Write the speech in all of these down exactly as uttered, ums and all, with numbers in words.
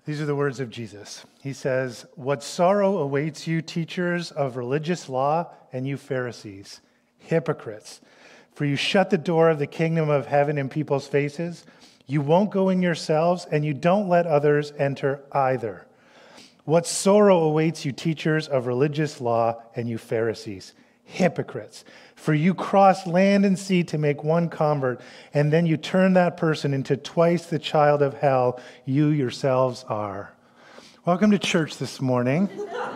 These are the words of Jesus. He says, "What sorrow awaits you, teachers of religious law, and you Pharisees, hypocrites! For you shut the door of the kingdom of heaven in people's faces. You won't go in yourselves, and you don't let others enter either. What sorrow awaits you, teachers of religious law, and you Pharisees, hypocrites! For you cross land and sea to make one convert, and then you turn that person into twice the child of hell you yourselves are." Welcome to church this morning.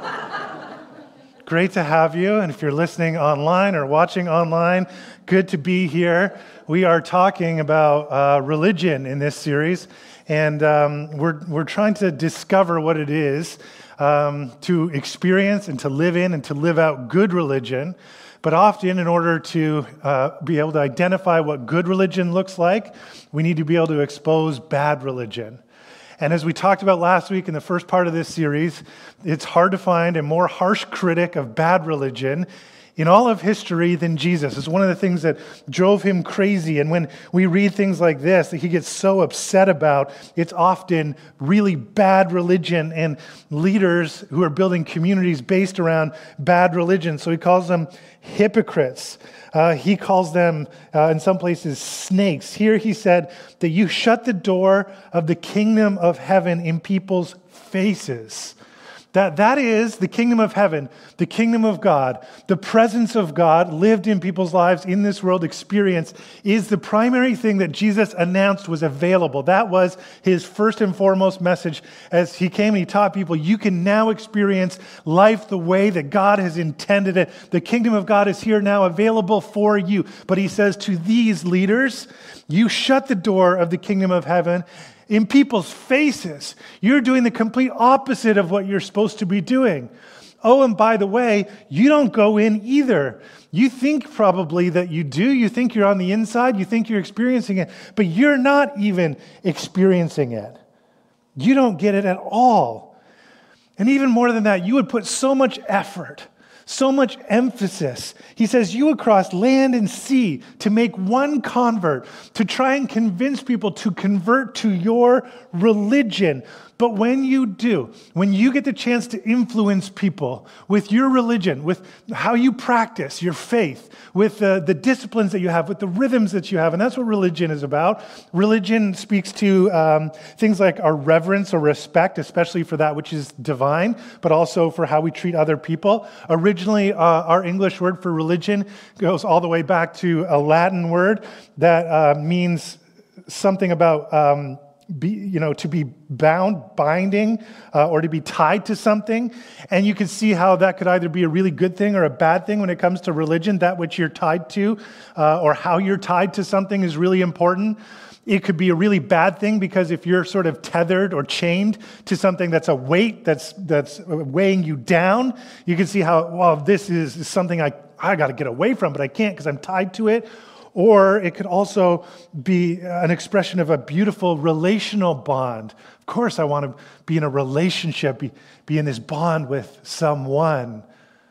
Great to have you. And if you're listening online or watching online, good to be here. We are talking about uh, religion in this series, and um, we're we're trying to discover what it is um, to experience and to live in and to live out good religion. But often, in order to uh, be able to identify what good religion looks like, we need to be able to expose bad religion. And as we talked about last week in the first part of this series, it's hard to find a more harsh critic of bad religion in all of history than Jesus. It's one of the things that drove him crazy. And when we read things like this that he gets so upset about, it's often really bad religion and leaders who are building communities based around bad religion. So he calls them hypocrites. Uh, he calls them, uh, in some places, snakes. Here he said that you shut the door of the kingdom of heaven in people's faces. That that is the kingdom of heaven, the kingdom of God, the presence of God lived in people's lives in this world experience is the primary thing that Jesus announced was available. That was his first and foremost message as he came and he taught people, you can now experience life the way that God has intended it. The kingdom of God is here now available for you. But he says to these leaders, you shut the door of the kingdom of heaven in people's faces. You're doing the complete opposite of what you're supposed to be doing. Oh, and by the way, you don't go in either. You think probably that you do. You think you're on the inside. You think you're experiencing it, but you're not even experiencing it. You don't get it at all. And even more than that, you would put so much effort, so much emphasis. He says you would cross land and sea to make one convert, to try and convince people to convert to your religion. But when you do, when you get the chance to influence people with your religion, with how you practice your faith, with uh, the disciplines that you have, with the rhythms that you have, and that's what religion is about. Religion speaks to um, things like our reverence or respect, especially for that which is divine, but also for how we treat other people. Originally, uh, our English word for religion goes all the way back to a Latin word that uh, means something about um, Be, you know, to be bound, binding, uh, or to be tied to something. And you can see how that could either be a really good thing or a bad thing when it comes to religion. That which you're tied to, uh, or how you're tied to something is really important. It could be a really bad thing because if you're sort of tethered or chained to something that's a weight that's that's weighing you down, you can see how, well, this is something I, I got to get away from, but I can't because I'm tied to it. Or it could also be an expression of a beautiful relational bond. Of course, I want to be in a relationship, be, be in this bond with someone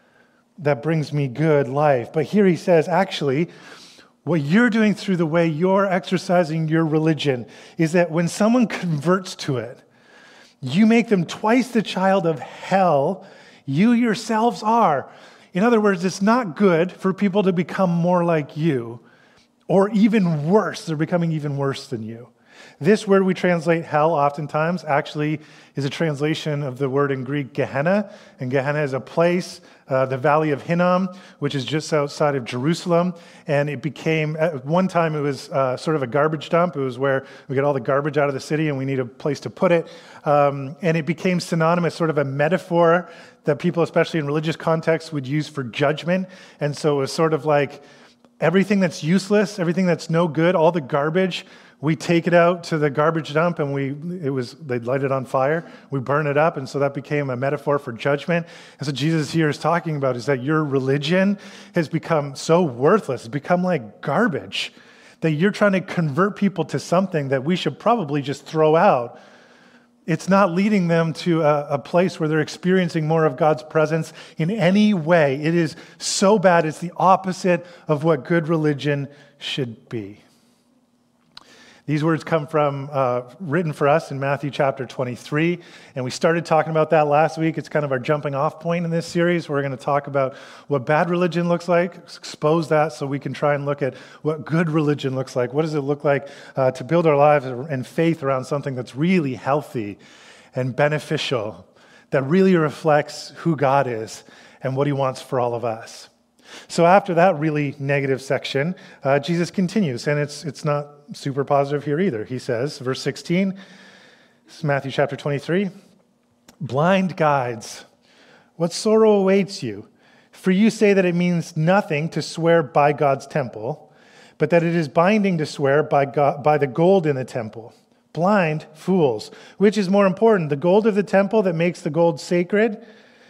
that brings me good life. But here he says, actually, what you're doing through the way you're exercising your religion is that when someone converts to it, you make them twice the child of hell you yourselves are. In other words, it's not good for people to become more like you. Or even worse, they're becoming even worse than you. This word we translate hell oftentimes actually is a translation of the word in Greek Gehenna. And Gehenna is a place, uh, the Valley of Hinnom, which is just outside of Jerusalem. And it became, at one time it was uh, sort of a garbage dump. It was where we get all the garbage out of the city and we need a place to put it. Um, and it became synonymous, sort of a metaphor that people, especially in religious contexts, would use for judgment. And so it was sort of like, everything that's useless, everything that's no good, all the garbage, we take it out to the garbage dump and we it was they'd light it on fire. We burn it up, and so that became a metaphor for judgment. And so Jesus here is talking about is that your religion has become so worthless, it's become like garbage, that you're trying to convert people to something that we should probably just throw out. It's not leading them to a, a place where they're experiencing more of God's presence in any way. It is so bad. It's the opposite of what good religion should be. These words come from, uh, written for us in Matthew chapter twenty-three, and we started talking about that last week. It's kind of our jumping off point in this series. We're going to talk about what bad religion looks like, expose that so we can try and look at what good religion looks like. What does it look like uh, to build our lives and faith around something that's really healthy and beneficial, that really reflects who God is and what he wants for all of us. So after that really negative section, uh, Jesus continues, and it's it's not super positive here either. He says, verse sixteen, this is Matthew chapter twenty-three, blind guides, what sorrow awaits you? For you say that it means nothing to swear by God's temple, but that it is binding to swear by God, by the gold in the temple. Blind fools, which is more important, the gold of the temple that makes the gold sacred?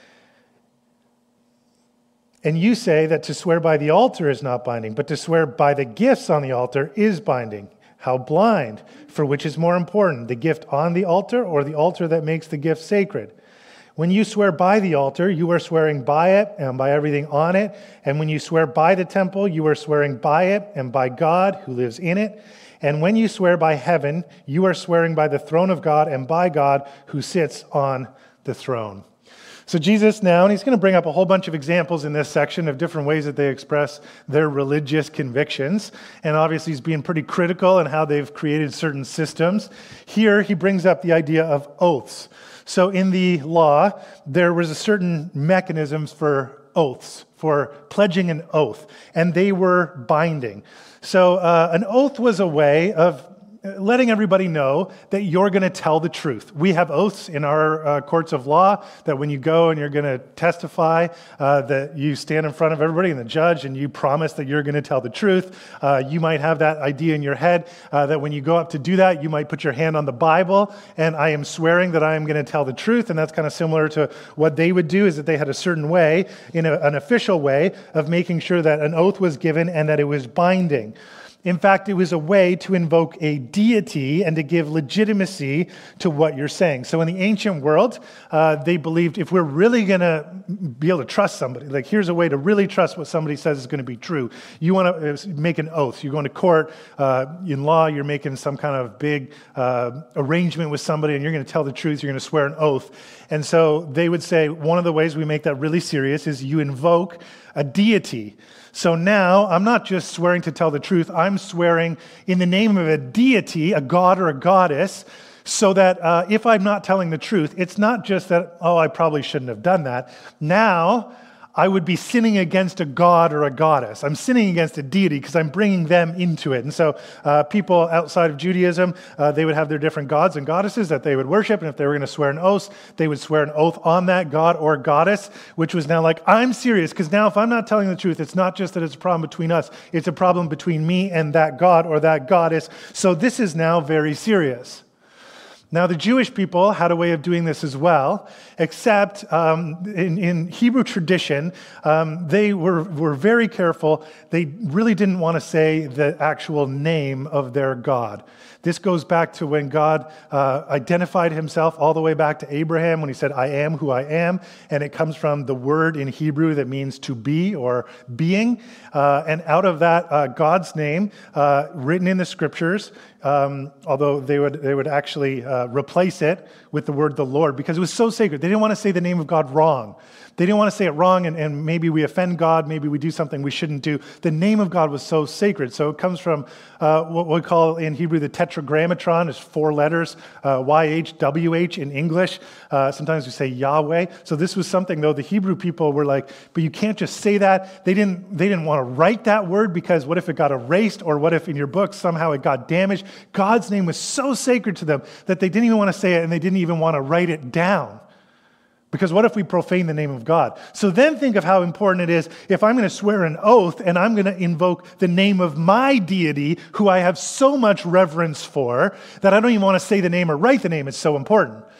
And you say that to swear by the altar is not binding, but to swear by the gifts on the altar is binding. How blind! For which is more important, the gift on the altar or the altar that makes the gift sacred? When you swear by the altar, you are swearing by it and by everything on it. And when you swear by the temple, you are swearing by it and by God who lives in it. And when you swear by heaven, you are swearing by the throne of God and by God who sits on the throne. So Jesus now, and he's going to bring up a whole bunch of examples in this section of different ways that they express their religious convictions. And obviously he's being pretty critical in how they've created certain systems. Here he brings up the idea of oaths. So in the law, there was a certain mechanisms for oaths, for pledging an oath, and they were binding. So uh, an oath was a way of letting everybody know that you're going to tell the truth. We have oaths in our uh, courts of law that when you go and you're going to testify, uh, that you stand in front of everybody and the judge and you promise that you're going to tell the truth. Uh, you might have that idea in your head uh, that when you go up to do that, you might put your hand on the Bible and I am swearing that I am going to tell the truth. And that's kind of similar to what they would do, is that they had a certain way, in a, an official way, of making sure that an oath was given and that it was binding. In fact, it was a way to invoke a deity and to give legitimacy to what you're saying. So in the ancient world, uh, they believed if we're really going to be able to trust somebody, like here's a way to really trust what somebody says is going to be true. You want to make an oath. You're going to court. Uh, in law, you're making some kind of big uh, arrangement with somebody and you're going to tell the truth. You're going to swear an oath. And so they would say one of the ways we make that really serious is you invoke a deity. So now I'm not just swearing to tell the truth. I'm swearing in the name of a deity, a god or a goddess, so that uh, if I'm not telling the truth, it's not just that, oh, I probably shouldn't have done that. Now I would be sinning against a god or a goddess. I'm sinning against a deity because I'm bringing them into it. And so uh, people outside of Judaism, uh, they would have their different gods and goddesses that they would worship. And if they were going to swear an oath, they would swear an oath on that god or goddess, which was now like, I'm serious, because now if I'm not telling the truth, it's not just that it's a problem between us. It's a problem between me and that god or that goddess. So this is now very serious. Now, the Jewish people had a way of doing this as well, except um, in, in Hebrew tradition, um, they were, were very careful. They really didn't want to say the actual name of their God. This goes back to when God uh, identified himself all the way back to Abraham when he said, I am who I am. And it comes from the word in Hebrew that means to be or being. Uh, and out of that, uh, God's name, uh, written in the scriptures, um, although they would they would actually uh, replace it with the word the Lord, because it was so sacred. They didn't want to say the name of God wrong. They didn't want to say it wrong, and, and maybe we offend God, maybe we do something we shouldn't do. The name of God was so sacred. So it comes from uh, what we call in Hebrew the tetragrammaton. It's four letters, uh, Y H W H in English. Uh, sometimes we say Yahweh. So this was something, though, the Hebrew people were like, but you can't just say that. They didn't, they didn't want to write that word, because what if it got erased, or what if in your book somehow it got damaged? God's name was so sacred to them that they didn't even want to say it, and they didn't even want to write it down. Because what if we profane the name of God? So then think of how important it is if I'm going to swear an oath and I'm going to invoke the name of my deity, who I have so much reverence for, that I don't even want to say the name or write the name. It's so important.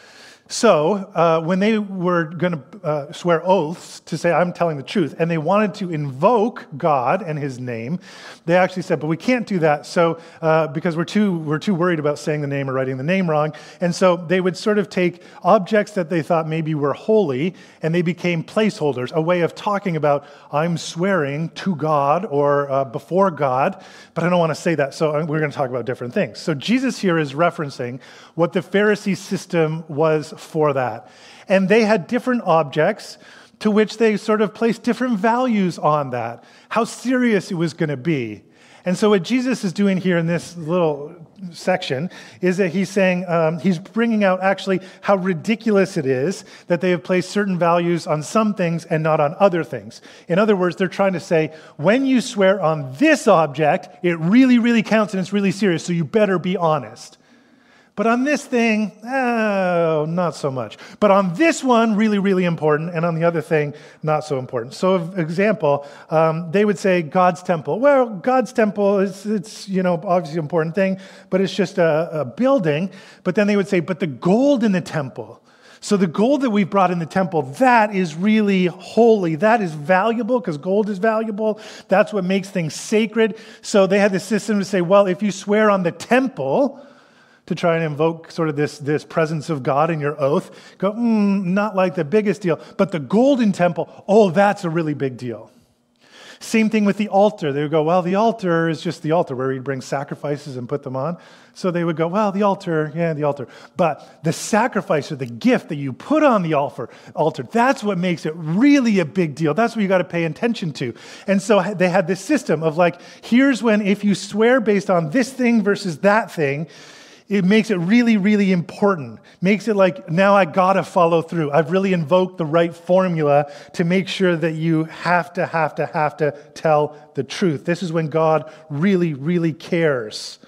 So uh, when they were going to uh, swear oaths to say, I'm telling the truth, and they wanted to invoke God and his name, they actually said, but we can't do that so uh, because we're too, we're too worried about saying the name or writing the name wrong. And so they would sort of take objects that they thought maybe were holy, and they became placeholders, a way of talking about, I'm swearing to God or uh, before God, but I don't want to say that, so we're going to talk about different things. So Jesus here is referencing what the Pharisee system was for that. And they had different objects to which they sort of placed different values on that, how serious it was going to be. And so what Jesus is doing here in this little section is that he's saying, um, he's bringing out actually how ridiculous it is that they have placed certain values on some things and not on other things. In other words, they're trying to say, when you swear on this object, it really, really counts and it's really serious, so you better be honest. But on this thing, oh, not so much. But on this one, really, really important, and on the other thing, not so important. So, for example, um, they would say God's temple. Well, God's temple is, it's, you know, obviously an important thing, but it's just a, a building. But then they would say, but the gold in the temple. So the gold that we've brought in the temple, that is really holy. That is valuable because gold is valuable. That's what makes things sacred. So they had the system to say, well, if you swear on the temple, to try and invoke sort of this, this presence of God in your oath, go, mm, not like the biggest deal. But the golden temple, oh, that's a really big deal. Same thing with the altar. They would go, well, the altar is just the altar where you'd bring sacrifices and put them on. So they would go, well, the altar, yeah, the altar. But the sacrifice or the gift that you put on the altar, altar, that's what makes it really a big deal. That's what you got to pay attention to. And so they had this system of like, here's when if you swear based on this thing versus that thing, it makes it really, really important. Makes it like, now I gotta follow through. I've really invoked the right formula to make sure that you have to, have to, have to tell the truth. This is when God really, really cares.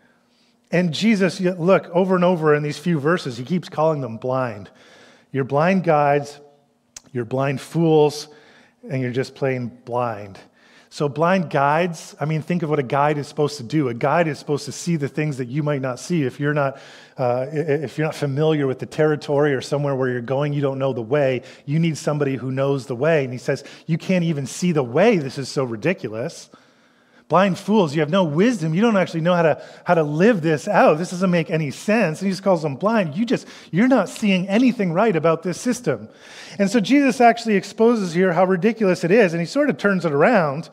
And Jesus, look, over and over in these few verses, he keeps calling them blind. You're blind guides, you're blind fools, and you're just plain blind. So blind guides, I mean, think of what a guide is supposed to do. A guide is supposed to see the things that you might not see. If you're not, uh, if you're not familiar with the territory or somewhere where you're going, you don't know the way, you need somebody who knows the way. And he says, you can't even see the way. This is so ridiculous. Blind fools, you have no wisdom. You don't actually know how to, how to live this out. This doesn't make any sense. And he just calls them blind. You just, you're not seeing anything right about this system. And so Jesus actually exposes here how ridiculous it is. And he sort of turns it around.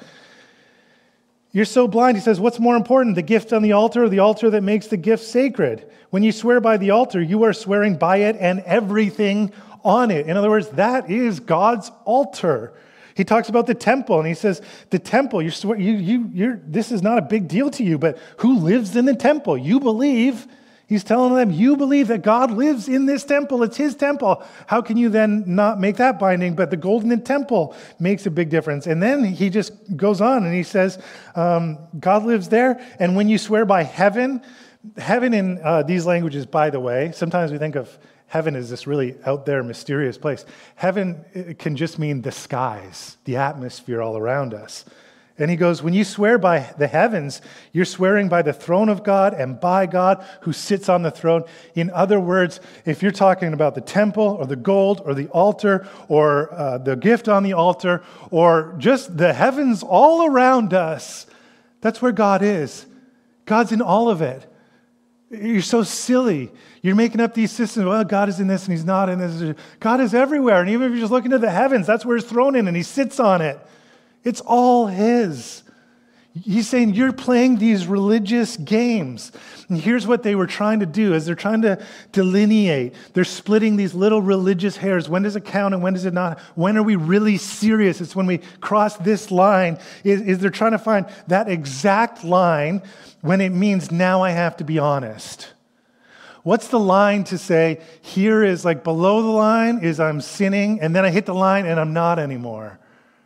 You're so blind. He says, what's more important, the gift on the altar or the altar that makes the gift sacred? When you swear by the altar, you are swearing by it and everything on it. In other words, that is God's altar. He talks about the temple, and he says, the temple, you're, swear, you, you, you're, this is not a big deal to you, but who lives in the temple? You believe, he's telling them, you believe that God lives in this temple. It's his temple. How can you then not make that binding? But the golden temple makes a big difference. And then he just goes on, and he says, um, God lives there, and when you swear by heaven, heaven in uh, these languages, by the way, sometimes we think of heaven is this really out there, mysterious place. Heaven can just mean the skies, the atmosphere all around us. And he goes, when you swear by the heavens, you're swearing by the throne of God and by God who sits on the throne. In other words, if you're talking about the temple or the gold or the altar or uh, the gift on the altar or just the heavens all around us, that's where God is. God's in all of it. You're so silly. You're making up these systems. Well, God is in this and he's not in this. God is everywhere. And even if you're just looking at the heavens, that's where his throne is and he sits on it. It's all his. He's saying you're playing these religious games. And here's what they were trying to do is they're trying to delineate. They're splitting these little religious hairs. When does it count and when does it not? When are we really serious? It's when we cross this line. Is, is they're trying to find that exact line when it means now I have to be honest. What's the line to say here is like below the line is I'm sinning and then I hit the line and I'm not anymore?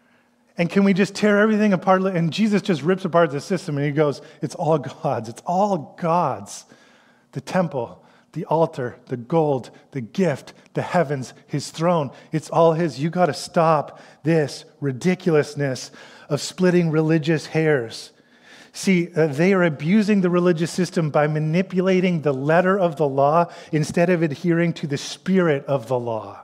And can we just tear everything apart? And Jesus just rips apart the system and he goes, it's all God's. It's all God's. The temple, the altar, the gold, the gift, the heavens, his throne. It's all his. You got to stop this ridiculousness of splitting religious hairs. See, uh, they are abusing the religious system by manipulating the letter of the law instead of adhering to the spirit of the law.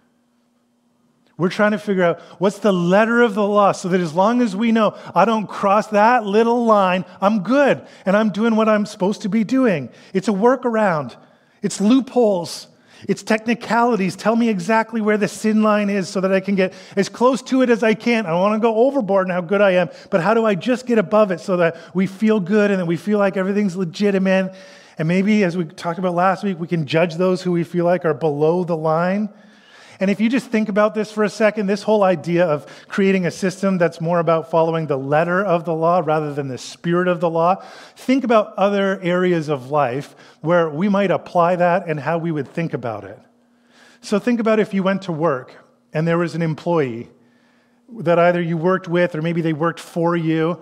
We're trying to figure out what's the letter of the law so that as long as we know I don't cross that little line, I'm good and I'm doing what I'm supposed to be doing. It's a workaround. It's loopholes. It's technicalities. Tell me exactly where the sin line is so that I can get as close to it as I can. I don't want to go overboard in how good I am, but how do I just get above it so that we feel good and that we feel like everything's legitimate? And maybe, as we talked about last week, we can judge those who we feel like are below the line. And if you just think about this for a second, this whole idea of creating a system that's more about following the letter of the law rather than the spirit of the law, think about other areas of life where we might apply that and how we would think about it. So think about if you went to work and there was an employee that either you worked with or maybe they worked for you,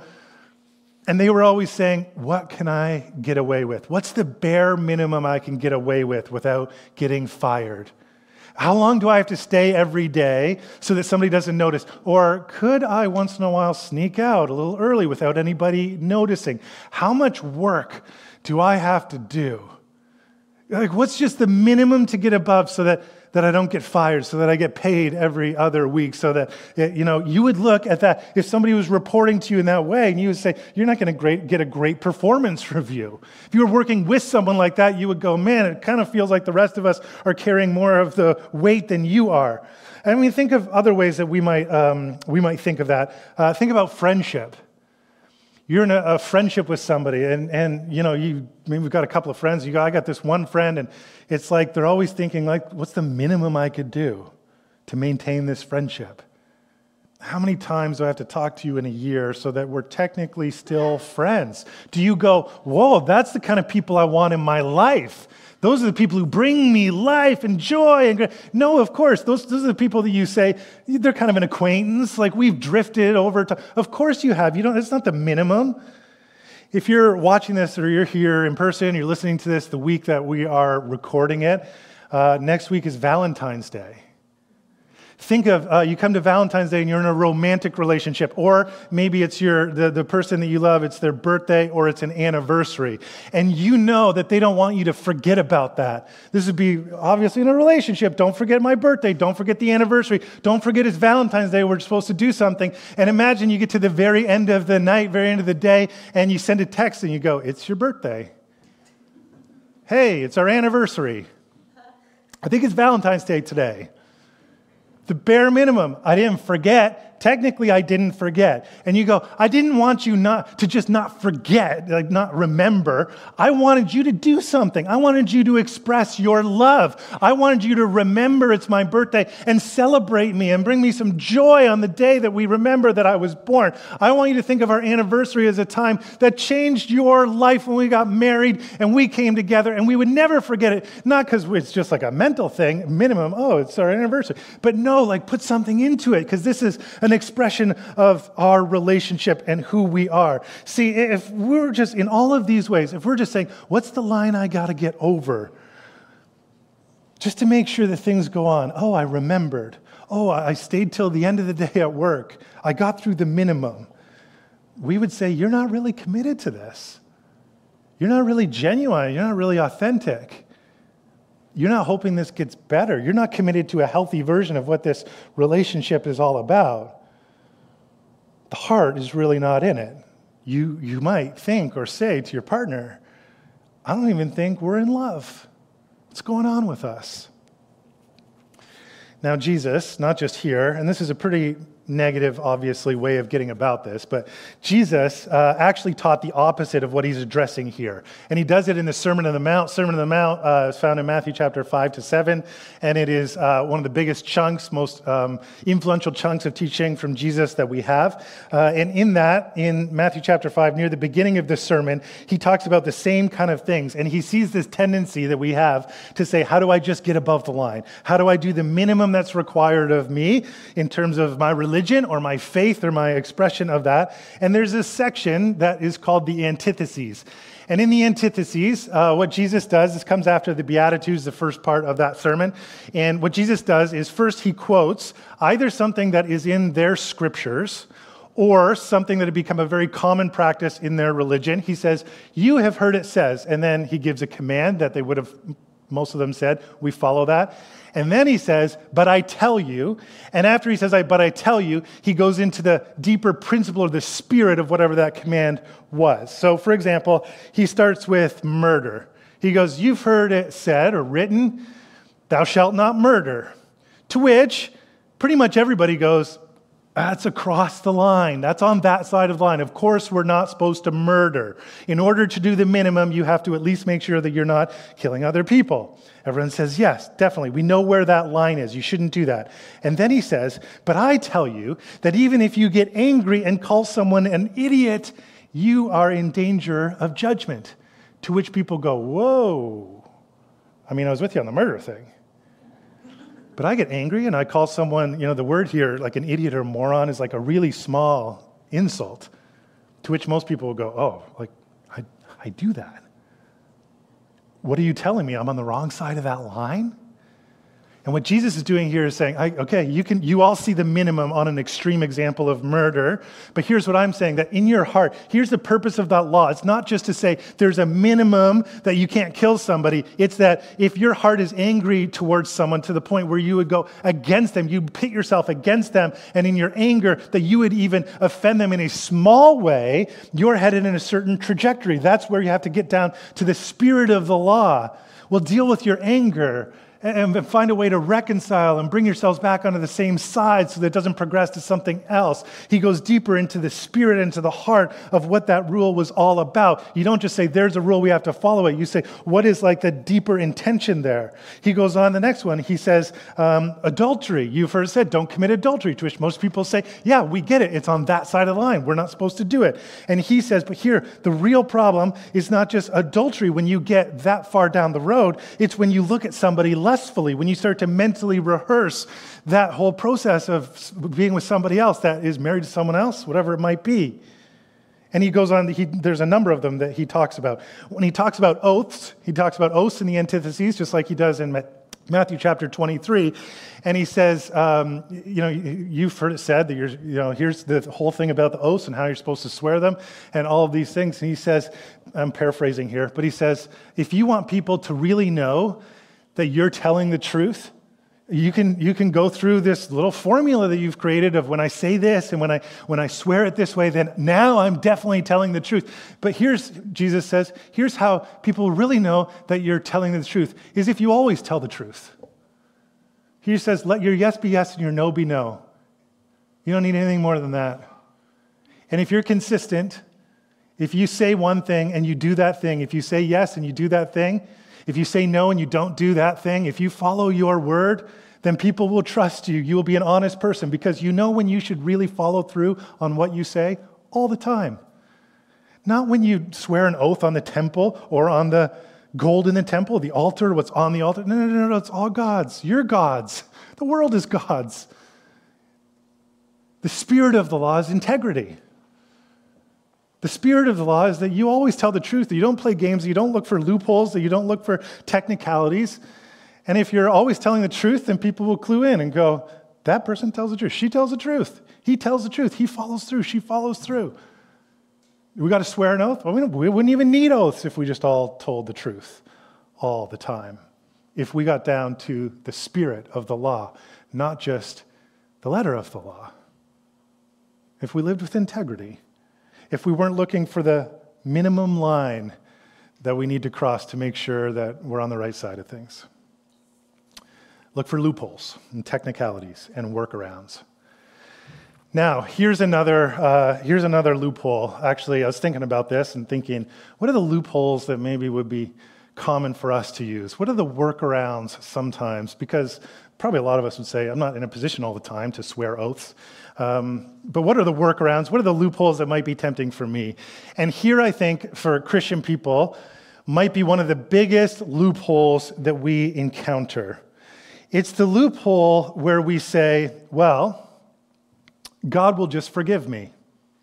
and they were always saying, what can I get away with? What's the bare minimum I can get away with without getting fired? How long do I have to stay every day so that somebody doesn't notice? Or could I once in a while sneak out a little early without anybody noticing? How much work do I have to do? Like, what's just the minimum to get above so that, that I don't get fired, so that I get paid every other week, so that, you know, you would look at that. If somebody was reporting to you in that way, and you would say, you're not going to get a great performance review. If you were working with someone like that, you would go, man, it kind of feels like the rest of us are carrying more of the weight than you are. And we think of other ways that we might, um, we might think of that. Uh, think about friendship. You're in a, a friendship with somebody, and, and you know, you maybe we've got a couple of friends. You go, I got this one friend, and it's like they're always thinking, like, what's the minimum I could do to maintain this friendship? How many times do I have to talk to you in a year so that we're technically still friends? Do you go, whoa, that's the kind of people I want in my life? Those are the people who bring me life and joy. And no, of course, those, those are the people that you say, they're kind of an acquaintance, like we've drifted over to. Of course you have. You don't. It's not the minimum. If you're watching this or you're here in person, you're listening to this the week that we are recording it, uh, next week is Valentine's Day. Think of, uh, you come to Valentine's Day and you're in a romantic relationship, or maybe it's your the, the person that you love, it's their birthday, or it's an anniversary. And you know that they don't want you to forget about that. This would be obviously in a relationship. Don't forget my birthday. Don't forget the anniversary. Don't forget it's Valentine's Day. We're supposed to do something. And imagine you get to the very end of the night, very end of the day, and you send a text and you go, it's your birthday. Hey, it's our anniversary. I think it's Valentine's Day today. The bare minimum. I didn't forget. Technically, I didn't forget. And you go, I didn't want you not to just not forget, like not remember. I wanted you to do something. I wanted you to express your love. I wanted you to remember it's my birthday and celebrate me and bring me some joy on the day that we remember that I was born. I want you to think of our anniversary as a time that changed your life when we got married and we came together, and we would never forget it. Not because it's just like a mental thing, minimum, oh, it's our anniversary. But no, like put something into it, because this is an expression of our relationship and who we are. See, if we're just in all of these ways, if we're just saying, what's the line I got to get over? Just to make sure that things go on. Oh, I remembered. Oh, I stayed till the end of the day at work. I got through the minimum. We would say, you're not really committed to this. You're not really genuine. You're not really authentic. You're not hoping this gets better. You're not committed to a healthy version of what this relationship is all about. The heart is really not in it. You, you might think or say to your partner, I don't even think we're in love. What's going on with us? Now, Jesus, not just here, and this is a pretty negative, obviously, way of getting about this, but Jesus uh, actually taught the opposite of what he's addressing here. And he does it in the Sermon on the Mount. Sermon on the Mount uh, is found in Matthew chapter five to seven, and it is uh, one of the biggest chunks, most um, influential chunks of teaching from Jesus that we have. Uh, and in that, in Matthew chapter five, near the beginning of the sermon, he talks about the same kind of things, and he sees this tendency that we have to say, how do I just get above the line? How do I do the minimum that's required of me in terms of my religion or my faith or my expression of that? And there's this section that is called the antitheses. And in the antitheses, uh, what Jesus does, this comes after the Beatitudes, the first part of that sermon. And what Jesus does is first he quotes either something that is in their scriptures, or something that had become a very common practice in their religion. He says, you have heard it says, and then he gives a command that they would have, most of them said, we follow that. And then he says, but I tell you, and after he says, I, but I tell you, he goes into the deeper principle or the spirit of whatever that command was. So for example, he starts with murder. He goes, you've heard it said or written, thou shalt not murder. To which pretty much everybody goes, that's across the line. That's on that side of the line. Of course, we're not supposed to murder. In order to do the minimum, you have to at least make sure that you're not killing other people. Everyone says, yes, definitely. We know where that line is. You shouldn't do that. And then he says, but I tell you that even if you get angry and call someone an idiot, you are in danger of judgment. To which people go, whoa. I mean, I was with you on the murder thing. But I get angry and I call someone, you know, the word here, like an idiot or moron, is like a really small insult, to which most people will go, oh, like, I, I do that. What are you telling me? I'm on the wrong side of that line? And what Jesus is doing here is saying, I, okay, you can, you all see the minimum on an extreme example of murder, but here's what I'm saying, that in your heart, here's the purpose of that law. It's not just to say there's a minimum that you can't kill somebody. It's that if your heart is angry towards someone to the point where you would go against them, you pit yourself against them, and in your anger, that you would even offend them in a small way, you're headed in a certain trajectory. That's where you have to get down to the spirit of the law. Well, deal with your anger and find a way to reconcile and bring yourselves back onto the same side so that it doesn't progress to something else. He goes deeper into the spirit, into the heart of what that rule was all about. You don't just say, there's a rule, we have to follow it. You say, what is like the deeper intention there? He goes on the next one. He says, um, adultery. You've heard it said, don't commit adultery, to which most people say, yeah, we get it. It's on that side of the line. We're not supposed to do it. And he says, but here, the real problem is not just adultery when you get that far down the road. It's when you look at somebody lustfully, when you start to mentally rehearse that whole process of being with somebody else that is married to someone else, whatever it might be. And he goes on, he, there's a number of them that he talks about. When he talks about oaths, he talks about oaths in the antitheses, just like he does in Matthew chapter twenty-three. And he says, um, you know, you've heard it said that you're, you know, here's the whole thing about the oaths and how you're supposed to swear them and all of these things. And he says, I'm paraphrasing here, but he says, if you want people to really know that you're telling the truth, you can you can go through this little formula that you've created of when I say this and when I when I swear it this way, then now I'm definitely telling the truth. But here's, Jesus says, here's how people really know that you're telling the truth, is if you always tell the truth. He says, let your yes be yes and your no be no. You don't need anything more than that. And if you're consistent, if you say one thing and you do that thing, if you say yes and you do that thing, if you say no and you don't do that thing, if you follow your word, then people will trust you. You will be an honest person because you know when you should really follow through on what you say all the time. Not when you swear an oath on the temple or on the gold in the temple, the altar, what's on the altar. No, no, no, no, it's all God's. You're God's. The world is God's. The spirit of the law is integrity. The spirit of the law is that you always tell the truth, that you don't play games, that you don't look for loopholes, that you don't look for technicalities. And if you're always telling the truth, then people will clue in and go, that person tells the truth. She tells the truth. He tells the truth. He follows through. She follows through. We got to swear an oath? Well, we, don't, we wouldn't even need oaths if we just all told the truth all the time. If we got down to the spirit of the law, not just the letter of the law. If we lived with integrity. If we weren't looking for the minimum line that we need to cross to make sure that we're on the right side of things. Look for loopholes and technicalities and workarounds. Now, here's another, uh, here's another loophole. Actually, I was thinking about this and thinking, what are the loopholes that maybe would be common for us to use? What are the workarounds sometimes? Because probably a lot of us would say, I'm not in a position all the time to swear oaths. Um, but what are the workarounds? What are the loopholes that might be tempting for me? And here I think for Christian people might be one of the biggest loopholes that we encounter. It's the loophole where we say, well, God will just forgive me.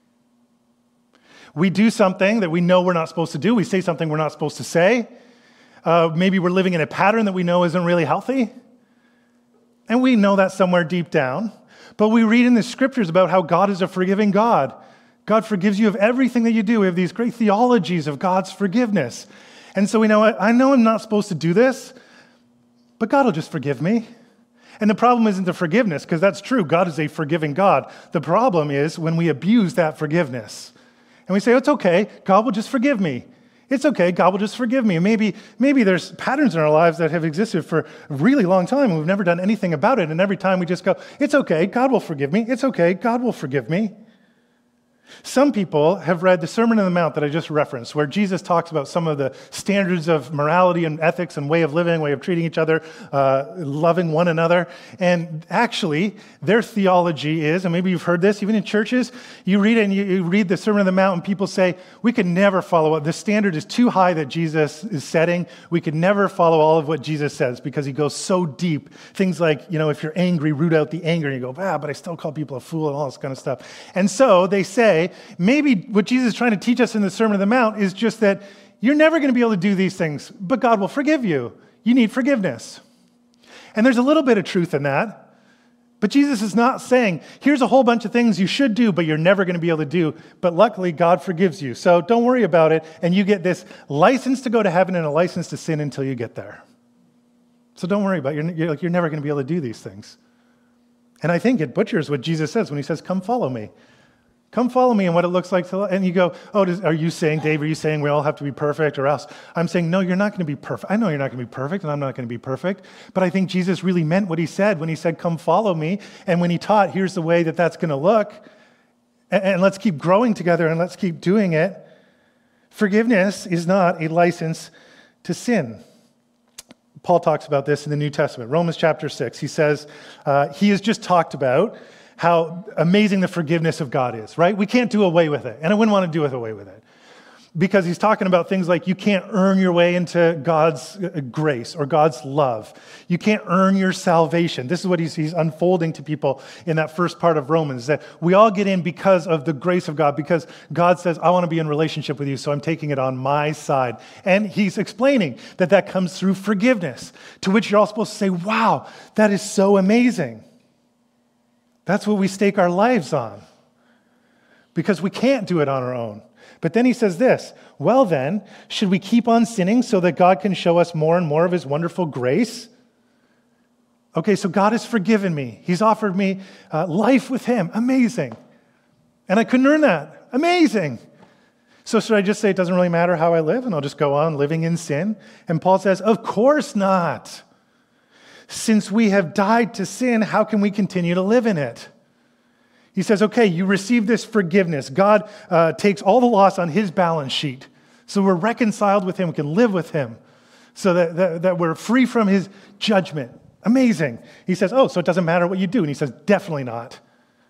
We do something that we know we're not supposed to do. We say something we're not supposed to say. Uh, maybe we're living in a pattern that we know isn't really healthy. And we know that somewhere deep down. But we read in the scriptures about how God is a forgiving God. God forgives you of everything that you do. We have these great theologies of God's forgiveness. And so we know, I know I'm not supposed to do this, but God will just forgive me. And the problem isn't the forgiveness, because that's true. God is a forgiving God. The problem is when we abuse that forgiveness. And we say, oh, it's okay, God will just forgive me. It's okay, God will just forgive me. Maybe, maybe there's patterns in our lives that have existed for a really long time and we've never done anything about it. And every time we just go, it's okay, God will forgive me. It's okay, God will forgive me. Some people have read the Sermon on the Mount that I just referenced, where Jesus talks about some of the standards of morality and ethics and way of living, way of treating each other, uh, loving one another. And actually, their theology is, and maybe you've heard this, even in churches, you read it and you, you read the Sermon on the Mount and people say, we can never follow it. The standard is too high that Jesus is setting. We could never follow all of what Jesus says because he goes so deep. Things like, you know, if you're angry, root out the anger. And you go, ah, but I still call people a fool and all this kind of stuff. And so they say, maybe what Jesus is trying to teach us in the Sermon on the Mount is just that you're never going to be able to do these things, but God will forgive you. You need forgiveness. And there's a little bit of truth in that, but Jesus is not saying, here's a whole bunch of things you should do, but you're never going to be able to do, but luckily God forgives you. So don't worry about it, and you get this license to go to heaven and a license to sin until you get there. So don't worry about it. You're, you're, like, you're never going to be able to do these things. And I think it butchers what Jesus says when he says, come follow me. Come follow me and what it looks like to, and you go, oh, does, are you saying, Dave, are you saying we all have to be perfect or else? I'm saying, no, you're not going to be perfect. I know you're not going to be perfect and I'm not going to be perfect, but I think Jesus really meant what he said when he said, come follow me. And when he taught, here's the way that that's going to look. And, and let's keep growing together and let's keep doing it. Forgiveness is not a license to sin. Paul talks about this in the New Testament. Romans chapter six, he says, uh, he has just talked about how amazing the forgiveness of God is, right? We can't do away with it. And I wouldn't want to do away with it. Because he's talking about things like you can't earn your way into God's grace or God's love. You can't earn your salvation. This is what he's, he's unfolding to people in that first part of Romans, that we all get in because of the grace of God, because God says, I want to be in relationship with you, so I'm taking it on my side. And he's explaining that that comes through forgiveness, to which you're all supposed to say, wow, that is so amazing. That's what we stake our lives on, because we can't do it on our own. But then he says this, well then, should we keep on sinning so that God can show us more and more of his wonderful grace? Okay, so God has forgiven me. He's offered me uh, life with him. Amazing. And I couldn't earn that. Amazing. So should I just say it doesn't really matter how I live and I'll just go on living in sin? And Paul says, of course not. Since we have died to sin, how can we continue to live in it? He says, okay, you receive this forgiveness. God uh, takes all the loss on his balance sheet. So we're reconciled with him. We can live with him so that, that, that we're free from his judgment. Amazing. He says, oh, so it doesn't matter what you do. And he says, definitely not.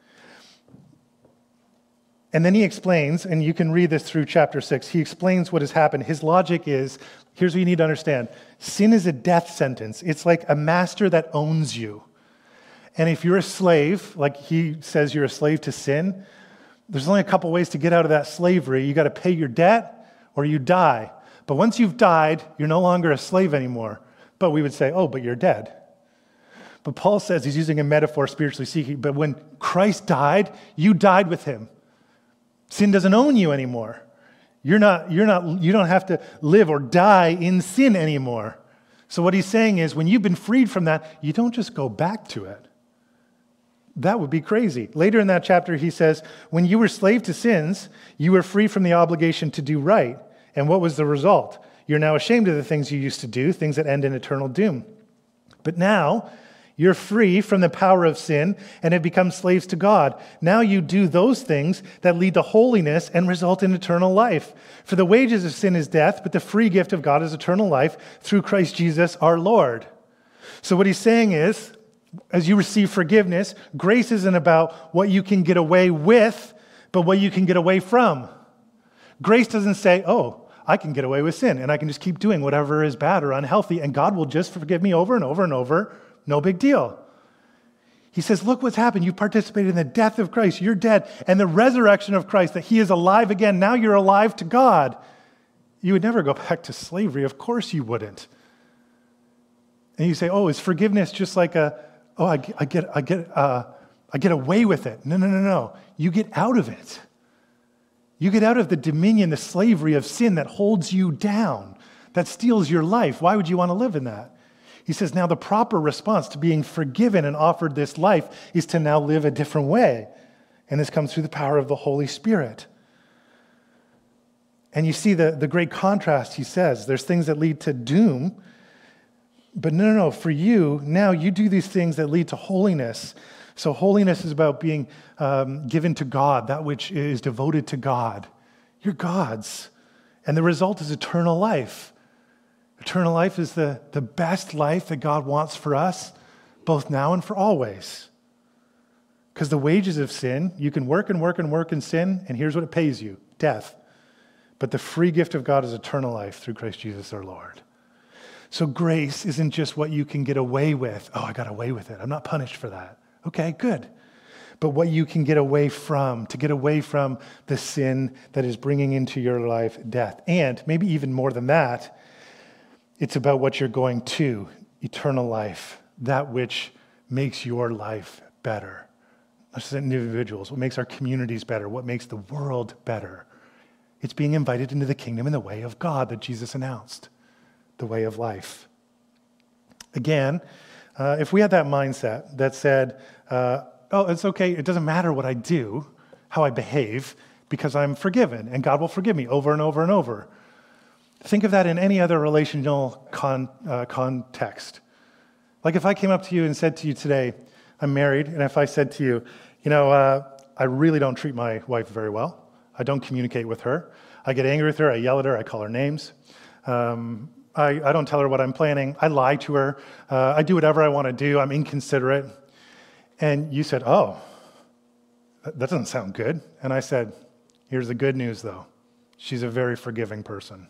And then he explains, and you can read this through chapter six, he explains what has happened. His logic is, here's what you need to understand. Sin is a death sentence. It's like a master that owns you. And if you're a slave, like he says you're a slave to sin, there's only a couple ways to get out of that slavery. You got to pay your debt or you die. But once you've died, you're no longer a slave anymore. But we would say, oh, but you're dead. But Paul says he's using a metaphor, spiritually speaking, but when Christ died, you died with him. Sin doesn't own you anymore. You're not, you're not, you don't have to live or die in sin anymore. So what he's saying is when you've been freed from that, you don't just go back to it. That would be crazy. Later in that chapter, he says, when you were slave to sins, you were free from the obligation to do right. And what was the result? You're now ashamed of the things you used to do, things that end in eternal doom. But now, you're free from the power of sin and have become slaves to God. Now you do those things that lead to holiness and result in eternal life. For the wages of sin is death, but the free gift of God is eternal life through Christ Jesus our Lord. So what he's saying is, as you receive forgiveness, grace isn't about what you can get away with, but what you can get away from. Grace doesn't say, oh, I can get away with sin and I can just keep doing whatever is bad or unhealthy and God will just forgive me over and over and over. No big deal. He says, look what's happened. You participated in the death of Christ. You're dead. And the resurrection of Christ, that he is alive again. Now you're alive to God. You would never go back to slavery. Of course you wouldn't. And you say, oh, is forgiveness just like a, oh, I, I get, I get, uh, I get away with it. No, no, no, no. You get out of it. You get out of the dominion, the slavery of sin that holds you down, that steals your life. Why would you want to live in that? He says, now the proper response to being forgiven and offered this life is to now live a different way. And this comes through the power of the Holy Spirit. And you see the, the great contrast, he says. There's things that lead to doom. But no, no, no. For you, now you do these things that lead to holiness. So holiness is about being um, given to God, that which is devoted to God. You're God's. And the result is eternal life. Eternal life is the, the best life that God wants for us, both now and for always. Because the wages of sin, you can work and work and work in sin, and here's what it pays you, death. But the free gift of God is eternal life through Christ Jesus our Lord. So grace isn't just what you can get away with. Oh, I got away with it. I'm not punished for that. Okay, good. But what you can get away from, to get away from the sin that is bringing into your life death. And maybe even more than that, it's about what you're going to, eternal life, that which makes your life better. Not just individuals, what makes our communities better, what makes the world better. It's being invited into the kingdom in the way of God that Jesus announced, the way of life. Again, uh, if we had that mindset that said, uh, oh, it's okay, it doesn't matter what I do, how I behave, because I'm forgiven, and God will forgive me over and over and over. Think of that in any other relational con, uh, context. Like if I came up to you and said to you today, I'm married, and if I said to you, you know, uh, I really don't treat my wife very well. I don't communicate with her. I get angry with her. I yell at her. I call her names. Um, I, I don't tell her what I'm planning. I lie to her. Uh, I do whatever I want to do. I'm inconsiderate. And you said, oh, that doesn't sound good. And I said, here's the good news, though. She's a very forgiving person.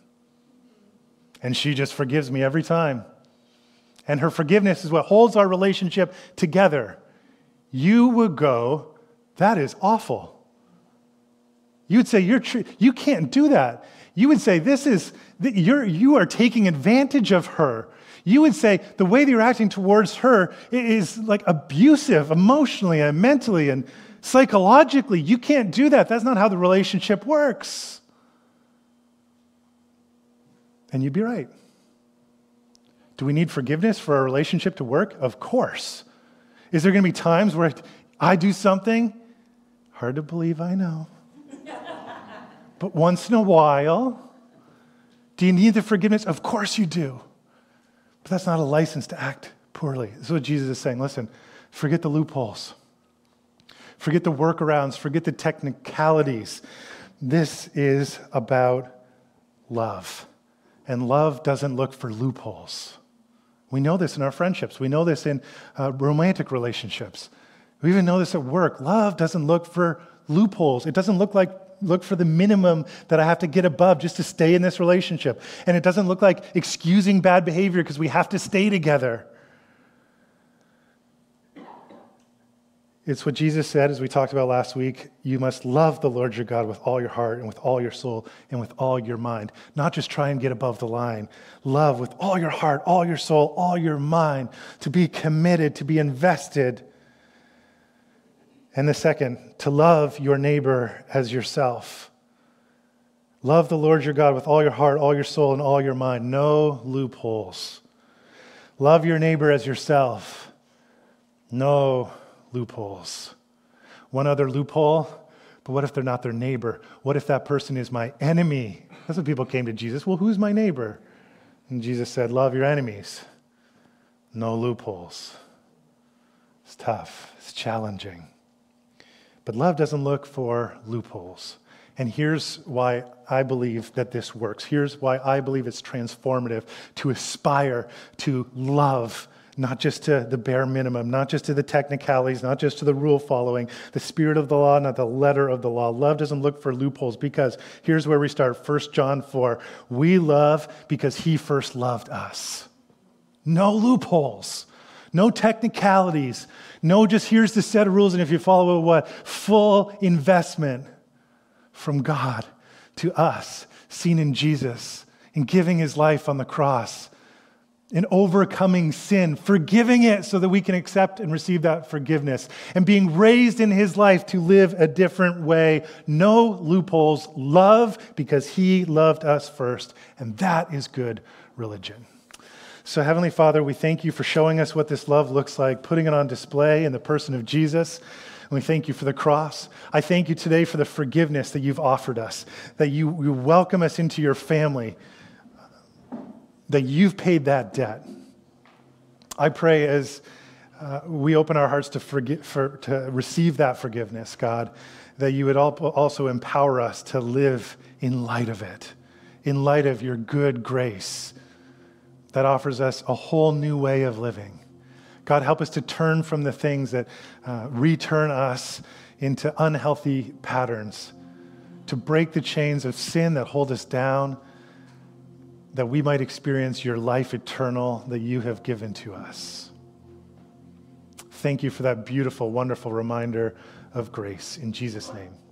And she just forgives me every time. And her forgiveness is what holds our relationship together. You would go, that is awful. You would say, you're tr- you can't do that. You would say, this is, you're, you are taking advantage of her. You would say, the way that you're acting towards her is like abusive emotionally and mentally and psychologically. You can't do that. That's not how the relationship works. And you'd be right. Do we need forgiveness for our relationship to work? Of course. Is there going to be times where I do something? Hard to believe, I know. But once in a while, do you need the forgiveness? Of course you do. But that's not a license to act poorly. This is what Jesus is saying. Listen, forget the loopholes. Forget the workarounds. Forget the technicalities. This is about love. And love doesn't look for loopholes. We know this in our friendships. We know this in uh, romantic relationships. We even know this at work. Love doesn't look for loopholes. It doesn't look like look for the minimum that I have to get above just to stay in this relationship. And it doesn't look like excusing bad behavior because we have to stay together. It's what Jesus said, as we talked about last week, you must love the Lord your God with all your heart and with all your soul and with all your mind. Not just try and get above the line. Love with all your heart, all your soul, all your mind, to be committed, to be invested. And the second, to love your neighbor as yourself. Love the Lord your God with all your heart, all your soul, and all your mind. No loopholes. Love your neighbor as yourself. No loopholes. One other loophole, but what if they're not their neighbor? What if that person is my enemy? That's what people came to Jesus. Well, who's my neighbor? And Jesus said, love your enemies. No loopholes. It's tough. It's challenging. But love doesn't look for loopholes. And here's why I believe that this works. Here's why I believe it's transformative to aspire to love, not just to the bare minimum, not just to the technicalities, not just to the rule following, the spirit of the law, not the letter of the law. Love doesn't look for loopholes because here's where we start, First John four. We love because he first loved us. No loopholes, no technicalities, no just here's the set of rules and if you follow it, what? Full investment from God to us, seen in Jesus, in giving his life on the cross. in overcoming sin, forgiving it so that we can accept and receive that forgiveness, and being raised in his life to live a different way. No loopholes. Love because he loved us first, and that is good religion. So Heavenly Father, we thank you for showing us what this love looks like, putting it on display in the person of Jesus. And we thank you for the cross. I thank you today for the forgiveness that you've offered us, that you, you welcome us into your family, that you've paid that debt. I pray as uh, we open our hearts to forgive, for, to receive that forgiveness, God, that you would also empower us to live in light of it, in light of your good grace that offers us a whole new way of living. God, help us to turn from the things that uh, return us into unhealthy patterns, to break the chains of sin that hold us down, that we might experience your life eternal that you have given to us. Thank you for that beautiful, wonderful reminder of grace. In Jesus' name.